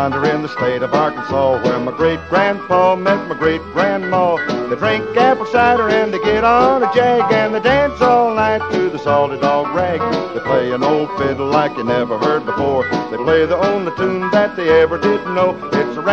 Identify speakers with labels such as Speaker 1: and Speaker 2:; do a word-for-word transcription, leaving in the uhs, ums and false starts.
Speaker 1: yonder in the state of Arkansas, where my great-grandpa met my great-grandma. They drink apple cider and they get on a jag, and they dance all night to the salty dog rag. They play an old fiddle like you never heard before. They play the only tune that they ever did know. It's a